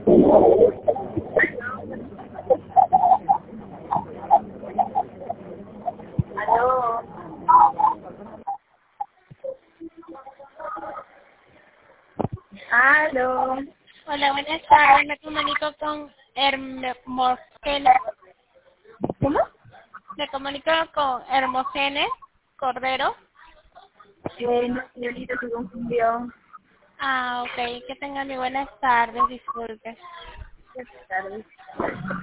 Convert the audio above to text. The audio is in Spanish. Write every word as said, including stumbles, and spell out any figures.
Aló. Aló. Hola, buenas tardes. Me comunico con Hermosene. ¿Cómo? Me comunico con Hermosene Cordero. Eh, no, señorita, se confundió. Ah, ok. Que tengan muy buenas tardes. Disculpe. Buenas tardes.